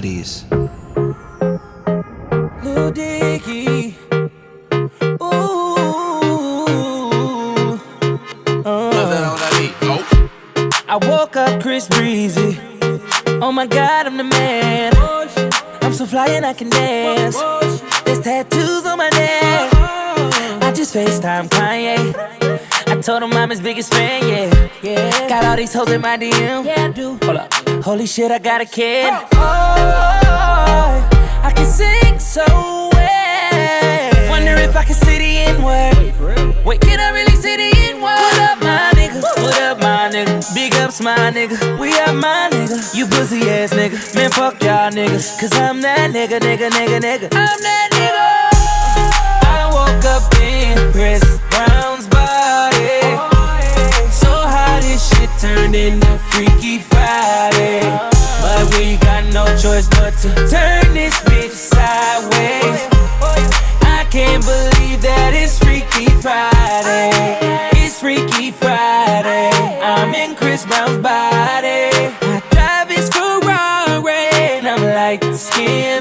bodies. Lil Dicky. Ooh. I woke up Chris Breezy. Oh my God, I'm the man. I'm so fly and I can dance. There's tattoos on my neck. I just FaceTime Kanye. I told him I'm his biggest fan, yeah. Got all these hoes in my DM. Yeah, I do. Hold up. Holy shit, I got a kid. Oh, I can sing so well. Wonder if I can say the N-word. Wait, can I really say the N-word? What up, my nigga? What up, my nigga? Big ups, my nigga. We up, my nigga. You pussy ass nigga. Man, fuck y'all niggas. Cause I'm that nigga. I'm that nigga. I woke up in Chris Brown's body. So how this shit turned into Freaky Friday. But we got no choice but to turn this bitch sideways. I can't believe that it's Freaky Friday. It's Freaky Friday. I'm in Chris Brown's body. I drive his Ferrari and I'm like, skin